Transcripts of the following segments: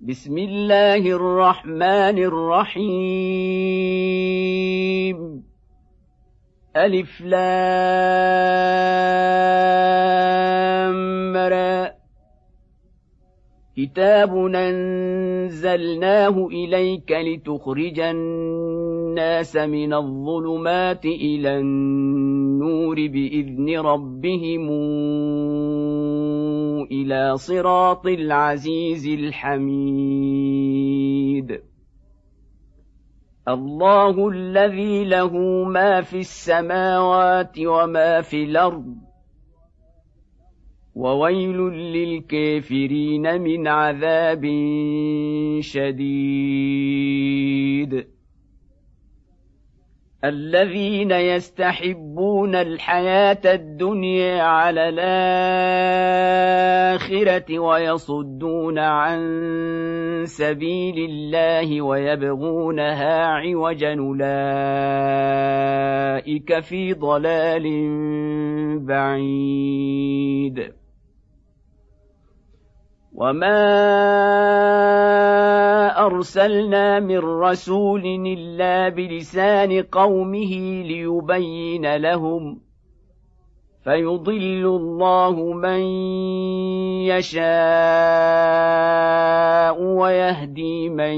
بسم الله الرحمن الرحيم ألف لام را كتاب أنزلناه إليك لتخرج الناس من الظلمات إلى النور بإذن ربهم إلى صراط العزيز الحميد الله الذي له ما في السماوات وما في الأرض وويل للكافرين من عذاب شديد الذين يستحبون الحياة الدنيا على الآخرة ويصدون عن سبيل الله ويبغونها عوجا أولئك في ضلال بعيد وما أرسلنا من رسول إلا بلسان قومه ليبين لهم فيضل الله من يشاء ويهدي من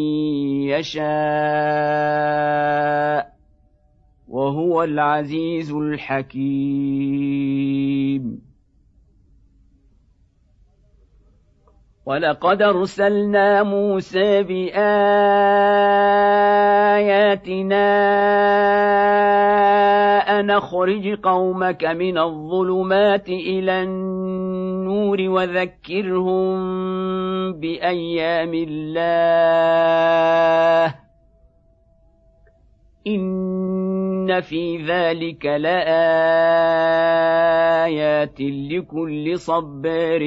يشاء وهو العزيز الحكيم ولقد أرسلنا موسى بآياتنا أن أخرج قومك من الظلمات إلى النور وذكرهم بأيام الله إن في ذلك لآيات لكل صبار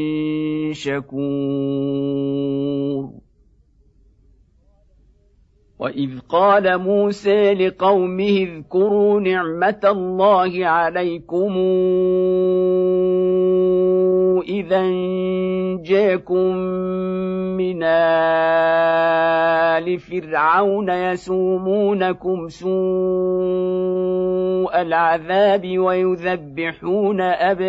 شكور وإذ قال موسى لقومه اذكروا نعمة الله عليكم إذا جاءكم من آل فرعون يسومونكم سوء العذاب ويذبحون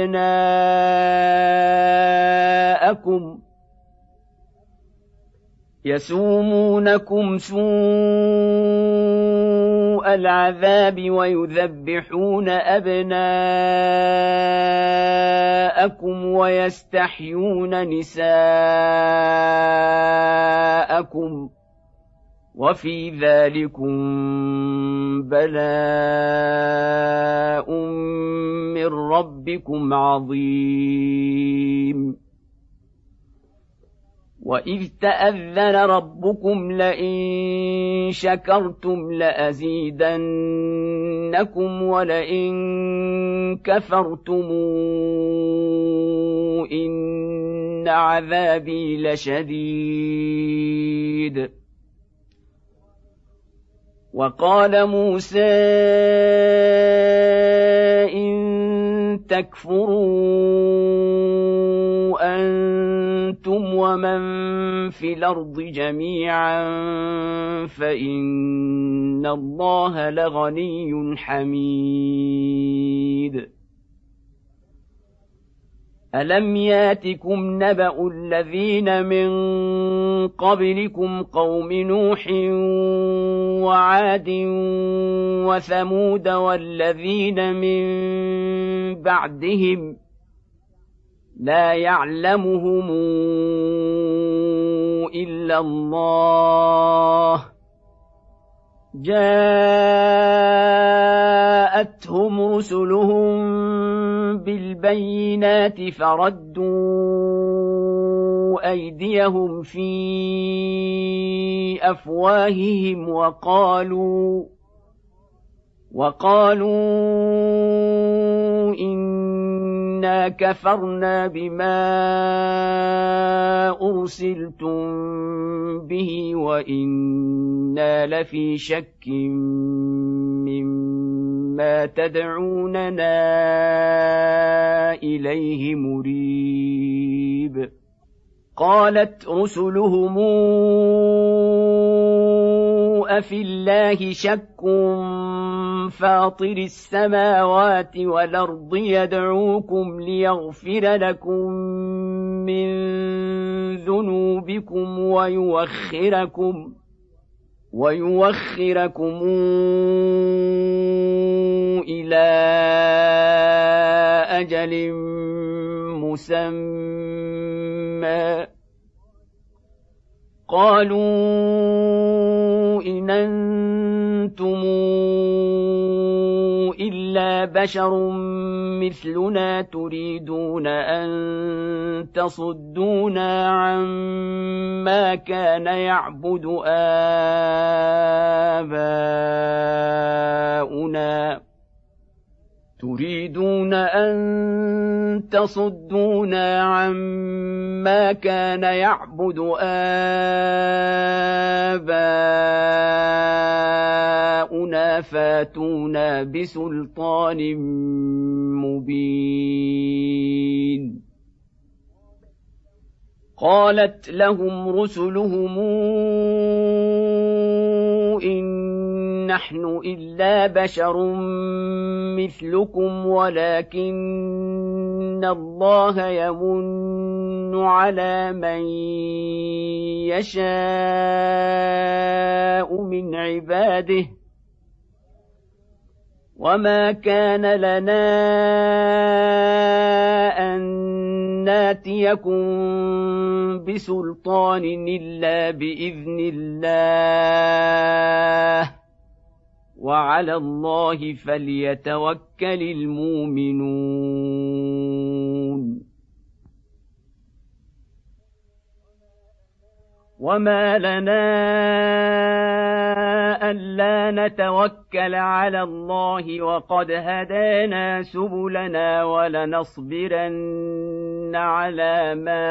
أبناءكم ويستحيون نساءكم وفي ذلكم بلاء من ربكم عظيم وإذ تأذن ربكم لئن شكرتم لأزيدنكم ولئن كفرتم إن عذابي لشديد وقال موسى إن تكفروا أنتم ومن في الأرض جميعا فإن الله لغني حميد ألم ياتكم نبأ الذين من قبلكم قوم نوح وعاد وثمود والذين من بعدهم لا يعلمهم إلا الله جاءتهم رسلهم بالبينات فردوا أيديهم في أفواههم وقالوا إنا كفرنا بما أرسلتم به وإنا لفي شك مما تدعوننا إليه مريب قالت رسلهم أفي الله شك فاطر السماوات والأرض يدعوكم ليغفر لكم من ذنوبكم ويوخركم إلى أجل مسمى قالوا إن أنتم إلا بشر مثلنا تريدون أن تصدونا عما كان يعبد آباؤنا فاتونا بسلطان مبين قالت لهم رسلهم إن نحن إلا بشر مثلكم ولكن الله يمن على من يشاء من عباده وما كان لنا أن ناتيكم بسلطان إلا بإذن الله وعلى الله فليتوكل المؤمنون وما لنا ألا نتوكل على الله وقد هدانا سبلنا ولنصبرن على ما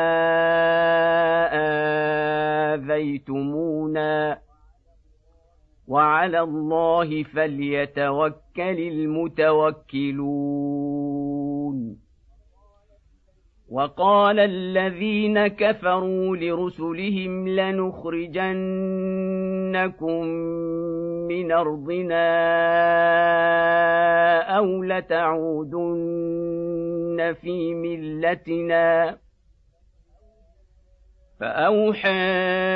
آذيتمونا وعلى الله فليتوكل المتوكلون وقال الذين كفروا لرسلهم لنخرجنكم من أرضنا أو لتعودن في ملتنا فأوحى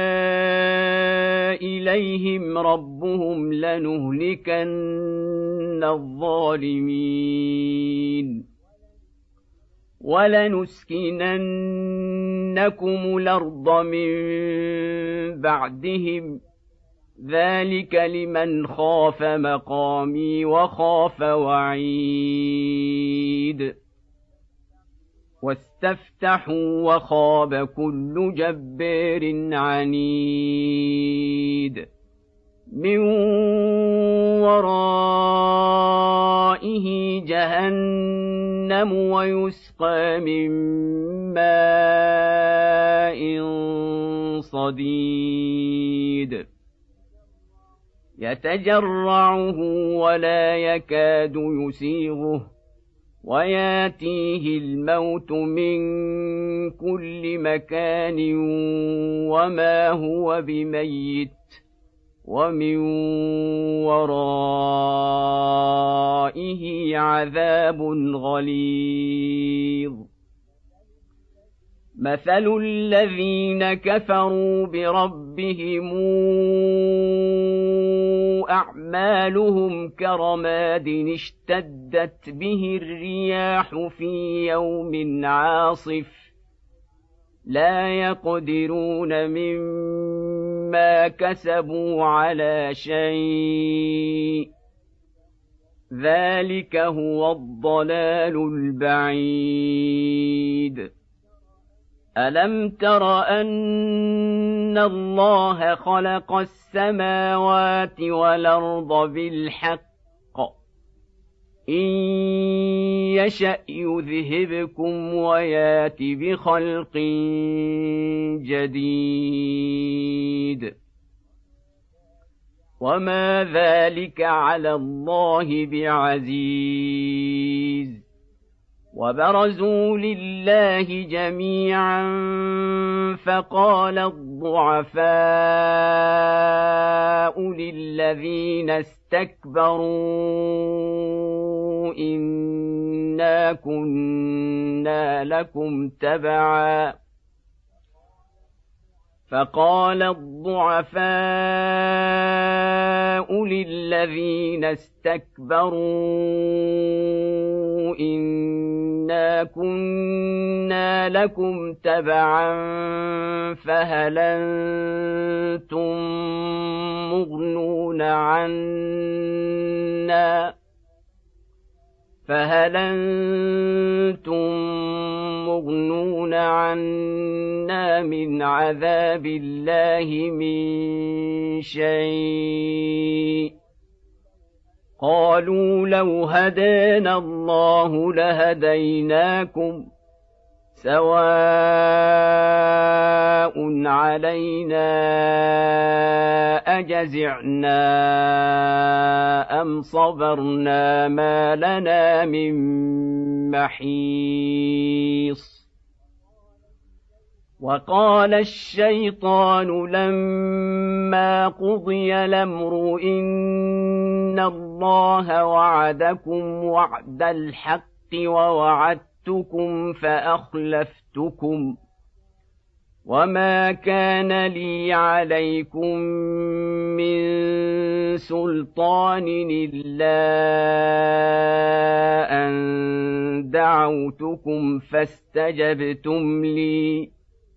إليهم ربهم لنهلكن الظالمين ولنسكننكم الأرض من بعدهم ذلك لمن خاف مقامي وخاف وعيد واستفتحوا وخاب كل جبار عنيد من ورائه جهنم ويسقى من ماء صديد يتجرعه ولا يكاد يسيغه وياتيه الموت من كل مكان وما هو بميت ومن ورائه عذاب غليظ مثل الذين كفروا بربهم أعمالهم كرماد اشتدت به الرياح في يوم عاصف لا يقدرون مما كسبوا على شيء ذلك هو الضلال البعيد ألم تر أن الله خلق السماوات والأرض بالحق إن يشأ يذهبكم ويات بخلق جديد وما ذلك على الله بعزيز وبرزوا لله جميعا فقال الضعفاء للذين استكبروا إنا كنا لكم تبعا فهل أنتم مغنون عنا من عذاب الله من شيء قالوا لو هدانا الله لهديناكم سواء علينا أجزعنا أم صبرنا ما لنا من محيص وقال الشيطان لما قضي الأمر إن الله وعدكم وعد الحق ووعدتكم فأخلفتكم وما كان لي عليكم من سلطان إلا أن دعوتكم فاستجبتم لي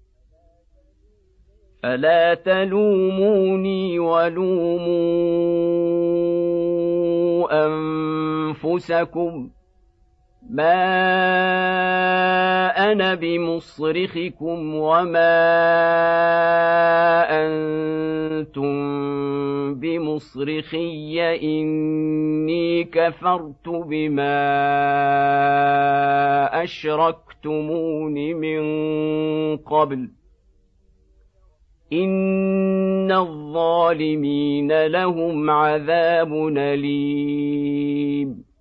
فلا تلوموني ولوموا أنفسكم ما أنا بمصرخكم وما أنتم بمصرخي إني كفرت بما أشركتمون من قبل إن الظالمين لهم عذاب أليم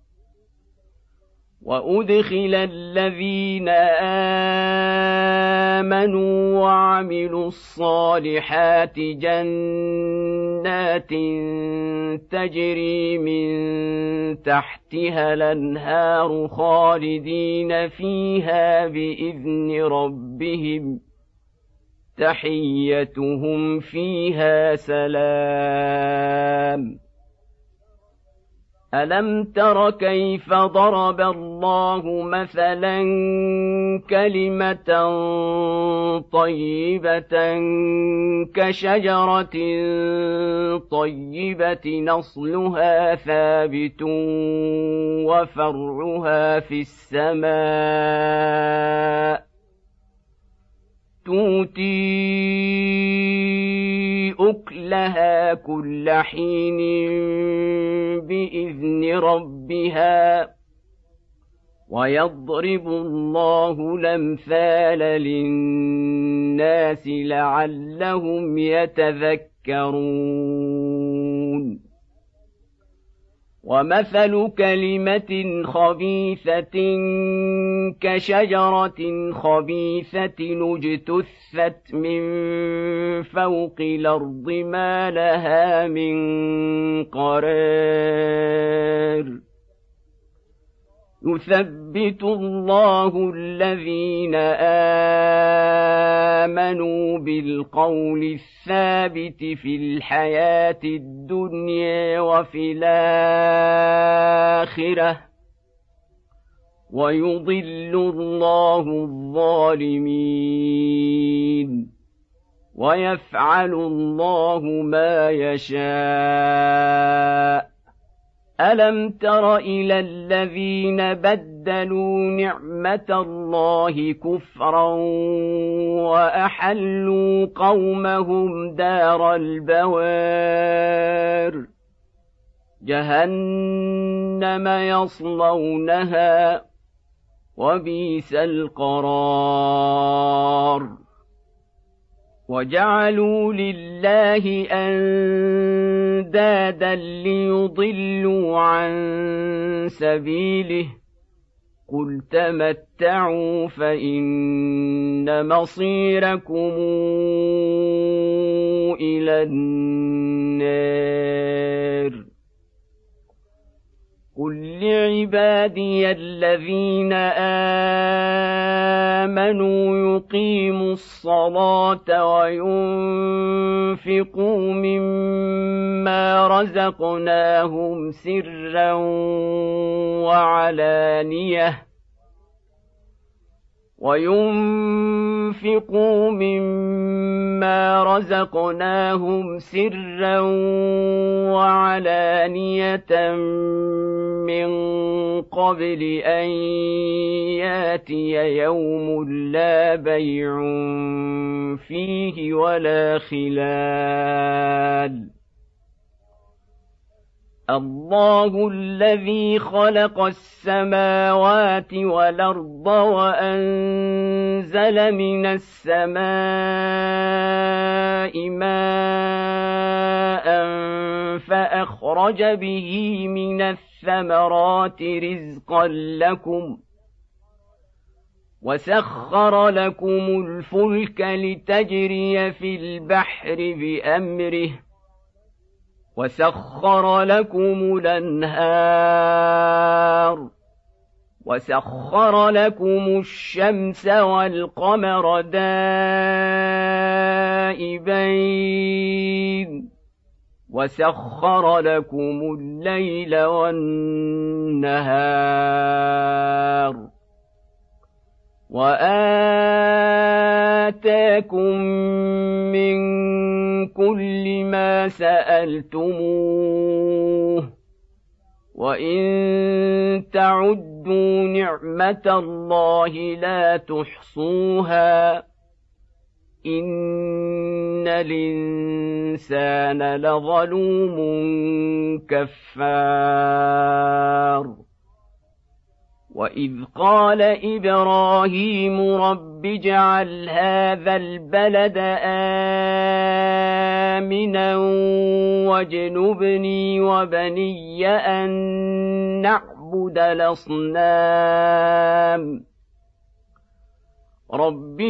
وأدخل الذين آمنوا وعملوا الصالحات جنات تجري من تحتها الأنهار خالدين فيها بإذن ربهم تحيتهم فيها سلام ألم تر كيف ضرب الله مثلا كلمة طيبة كشجرة طيبة نصلها ثابت وفرعها في السماء تؤتي أكلها كل حين بإذن ربها ويضرب الله الأمثال للناس لعلهم يتذكرون ومثل كلمة خبيثة كشجرة خبيثة اجتثت من فوق الأرض ما لها من قرار يثبت الله الذين آمنوا بالقول الثابت في الحياة الدنيا وفي الآخرة ويضل الله الظالمين ويفعل الله ما يشاء ألم تر إلى الذين بدلوا نعمة الله كفرا وأحلوا قومهم دار البوار جهنم يصلونها وبئس القرار وجعلوا لله أندادا ليضلوا عن سبيله قل تمتعوا فإن مصيركم إلى النار قل لعبادي الذين آمنوا يقيموا الصلاة وينفقوا مما رزقناهم سرا وعلانية من قبل أن ياتي يوم لا بيع فيه ولا خلال الله الذي خلق السماوات والأرض وأنزل من السماء ماء فأخرج به من الثمرات رزقا لكم وسخر لكم الفلك لتجري في البحر بأمره وسخر لكم الأنهار وسخر لكم الشمس والقمر دائبين وسخر لكم الليل والنهار وآتاكم من كل ما سألتموه وإن تعدوا نعمة الله لا تحصوها إن الإنسان لظلوم كفار وإذ قال إبراهيم رب اجعل هذا البلد آمنا واجنبني وبني أن نعبد الأصنام رب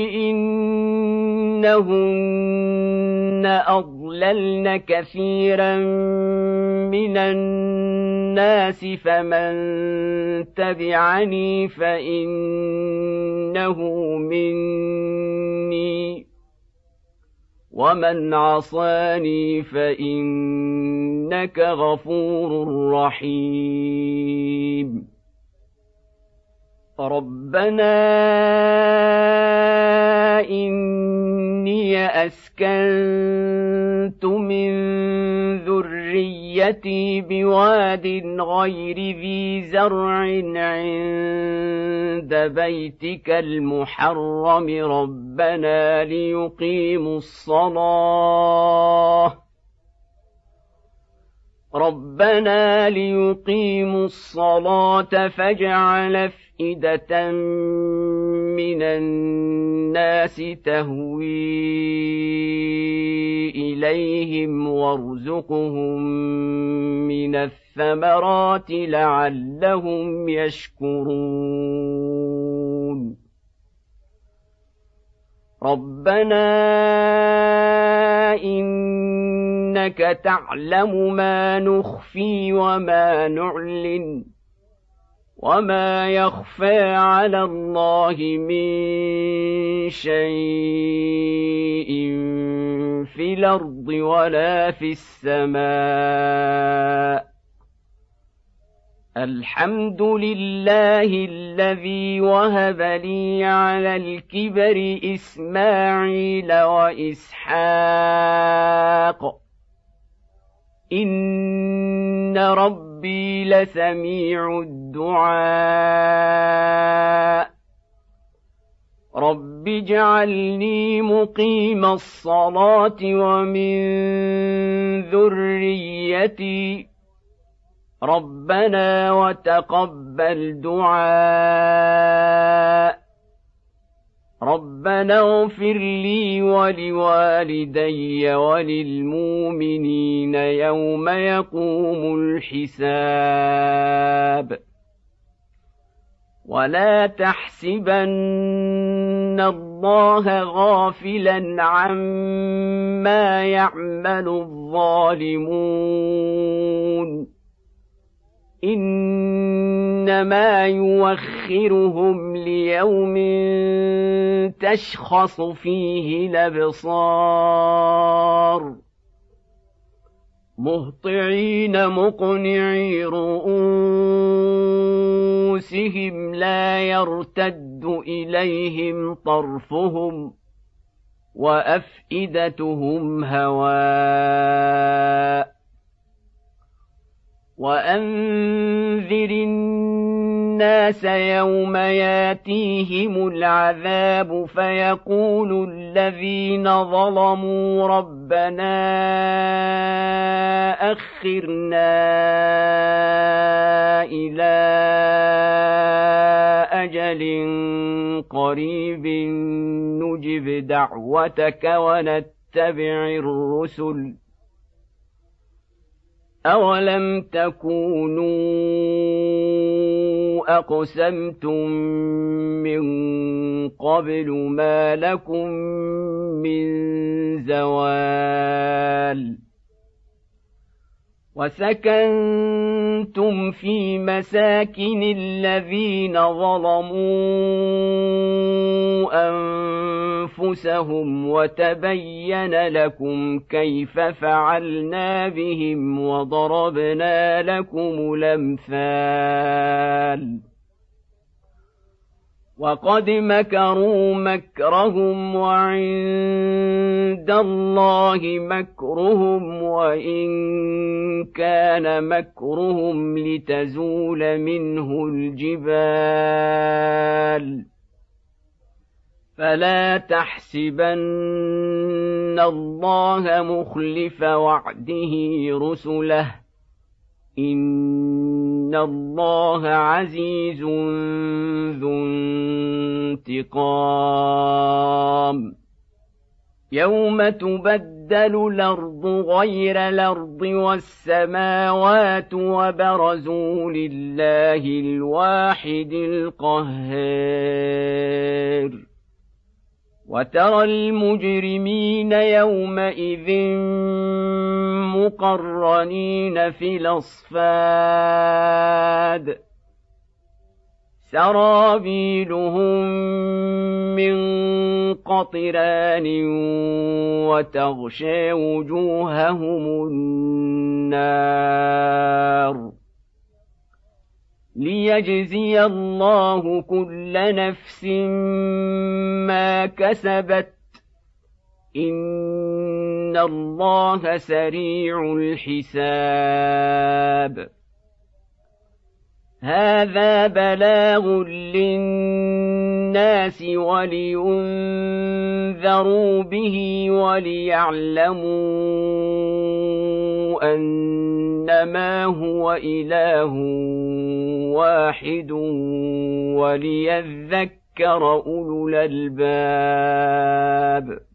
إنهن أضللن كثيرا من الناس فمن تبعني فإنه مني ومن عصاني فإنك غفور رحيم ربنا إني أسكنت من ذريتي بواد غير ذي زرع عند بيتك المحرم ربنا ليقيموا الصلاة فاجعل أفئدة من الناس تهوي إليهم وارزقهم من الثمرات لعلهم يشكرون ربنا إنك تعلم ما نخفي وما نعلن وما يخفى على الله من شيء في الأرض ولا في السماء الحمد لله الذي وهب لي على الكبر إسماعيل وإسحاق إن ربي لسميع الدعاء رب اجعلني مقيم الصلاة ومن ذريتي ربنا وتقبل دعاء ربنا اغفر لي ولوالدي وللمؤمنين يوم يقوم الحساب ولا تحسبن الله غافلا عما يعمل الظالمون إنما يوخرهم ليوم تشخص فيه الأبصار مهطعين مقنعي رؤوسهم لا يرتد إليهم طرفهم وأفئدتهم هواء وأنذر الناس يوم ياتيهم العذاب فيقول الذين ظلموا ربنا أخرنا إلى أجل قريب نجب دعوتك ونتبع الرسل أولم تكونوا أقسمتم من قبل ما لكم من زوال وسكنتم في مساكن الذين ظلموا أنفسهم وتبين لكم كيف فعلنا بهم وضربنا لكم الأمثال وقد مكروا مكرهم وعند الله مكرهم وإن كان مكرهم لتزول منه الجبال فلا تحسبن الله مخلف وعده رسله إن الله عزيز ذو انتقام يوم تبدل الأرض غير الأرض والسماوات وبرزوا لله الواحد القهار وترى المجرمين يومئذ مقرنين في الأصفاد سرابيلهم من قطران وتغشى وجوههم النار ليجزي الله كل نفس ما كسبت إن الله سريع الحساب هذا بلاغ للناس ولينذروا به وليعلموا أنما هو إله واحد وليذكر أولو الألباب